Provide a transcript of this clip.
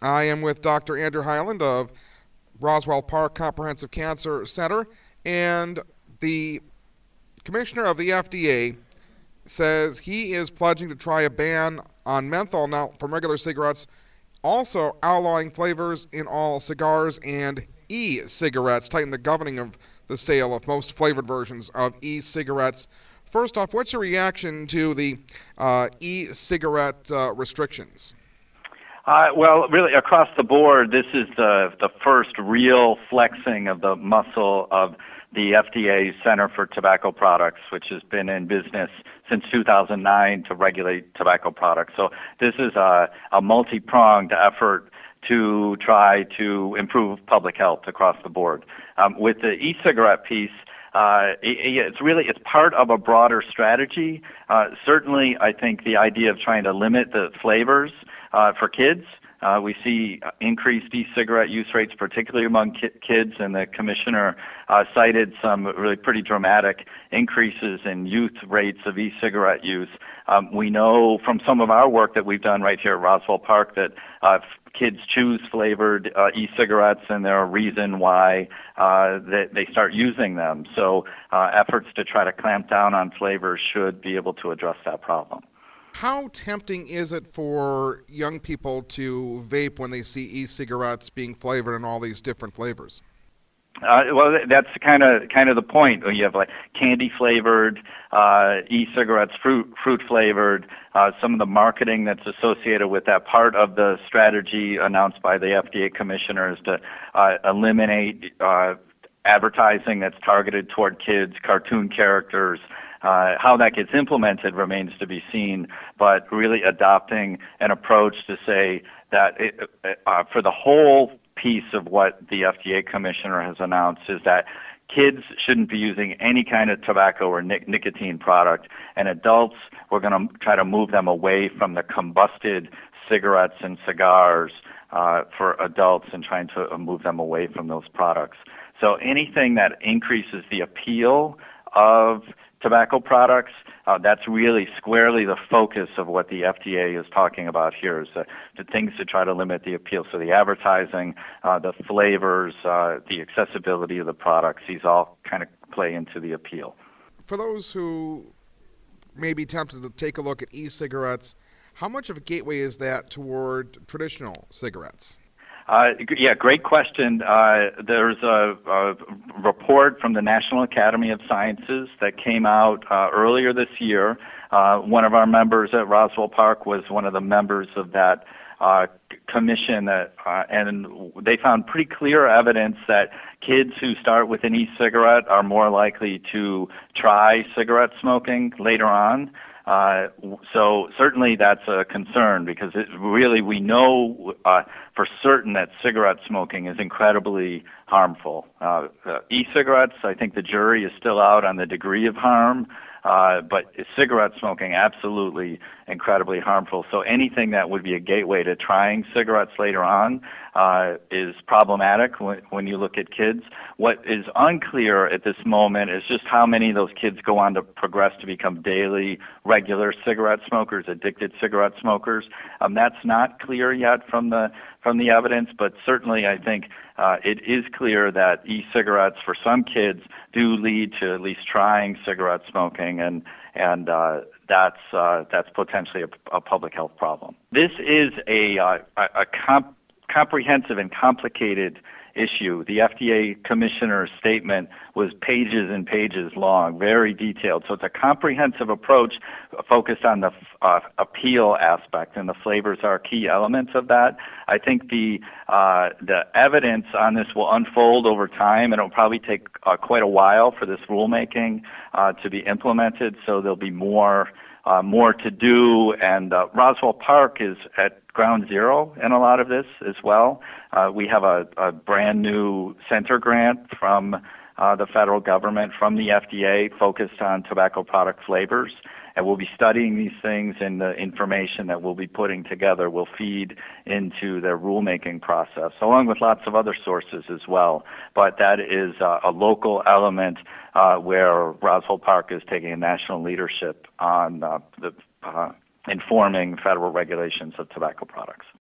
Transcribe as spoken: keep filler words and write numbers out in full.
I am with Doctor Andrew Hyland of Roswell Park Comprehensive Cancer Center, and the commissioner of the F D A says he is pledging to try a ban on menthol now from regular cigarettes, also outlawing flavors in all cigars and e-cigarettes, tighten the governing of the sale of most flavored versions of e-cigarettes. First off, what's your reaction to the uh, e-cigarette uh, restrictions? Uh, well, really, across the board, this is the the first real flexing of the muscle of the F D A Center for Tobacco Products, which has been in business since two thousand nine to regulate tobacco products. So this is a, a multi-pronged effort to try to improve public health across the board. Um, with the e-cigarette piece, Uh, it, it's really, it's part of a broader strategy. Uh, certainly, I think the idea of trying to limit the flavors uh, for kids, uh, we see increased e-cigarette use rates, particularly among ki- kids, and the commissioner uh, cited some really pretty dramatic increases in youth rates of e-cigarette use. Um, we know from some of our work that we've done right here at Roswell Park that uh, kids choose flavored uh, e-cigarettes, and they're a reason why uh, they, they start using them. So uh, efforts to try to clamp down on flavors should be able to address that problem. How tempting is it for young people to vape when they see e-cigarettes being flavored in all these different flavors? Uh, well, that's kind of kind of the point. You have like candy flavored uh, e-cigarettes, fruit fruit flavored. Uh, some of the marketing that's associated with that, part of the strategy announced by the F D A commissioner, is to uh, eliminate uh, advertising that's targeted toward kids, cartoon characters. Uh, how that gets implemented remains to be seen, but really adopting an approach to say that it, uh, for the whole piece of what the F D A commissioner has announced is that kids shouldn't be using any kind of tobacco or nic- nicotine product, and adults, we're going to try to move them away from the combusted cigarettes and cigars uh, for adults and trying to move them away from those products. So anything that increases the appeal of tobacco products, uh, that's really squarely the focus of what the F D A is talking about here, is uh, the things to try to limit the appeal. So the advertising, uh, the flavors, uh, the accessibility of the products, these all kind of play into the appeal. For those who may be tempted to take a look at e-cigarettes, how much of a gateway is that toward traditional cigarettes? Uh, yeah, great question. Uh, there's a, a report from the National Academy of Sciences that came out uh, earlier this year. Uh, one of our members at Roswell Park was one of the members of that uh, commission, that, uh, and they found pretty clear evidence that kids who start with an e-cigarette are more likely to try cigarette smoking later on. Uh, so certainly that's a concern, because it really, we know uh, for certain that cigarette smoking is incredibly harmful. Uh, uh, e-cigarettes, I think the jury is still out on the degree of harm, uh, but cigarette smoking, absolutely incredibly harmful. So anything that would be a gateway to trying cigarettes later on uh, is problematic when, when you look at kids. What is unclear at this moment is just how many of those kids go on to progress to become daily, regular cigarette smokers, addicted cigarette smokers. Um, that's not clear yet from the from the evidence, but certainly I think uh, it is clear that e-cigarettes for some kids do lead to at least trying cigarette smoking, and and uh, that's uh, that's potentially a, a public health problem. This is a uh, a, a comp- comprehensive and complicated issue. The F D A commissioner's statement was pages and pages long, very detailed. So it's a comprehensive approach focused on the uh, appeal aspect, and the flavors are key elements of that. I think the uh, the evidence on this will unfold over time, and it'll probably take uh, quite a while for this rulemaking uh, to be implemented. So there'll be more uh, more to do, and uh, Roswell Park is at ground zero in a lot of this as well. Uh, we have a, a brand new center grant from uh, the federal government, from the F D A, focused on tobacco product flavors, and we'll be studying these things, and the information that we'll be putting together will feed into their rulemaking process, along with lots of other sources as well. But that is uh, a local element uh, where Roswell Park is taking a national leadership on uh, the uh, informing federal regulations of tobacco products.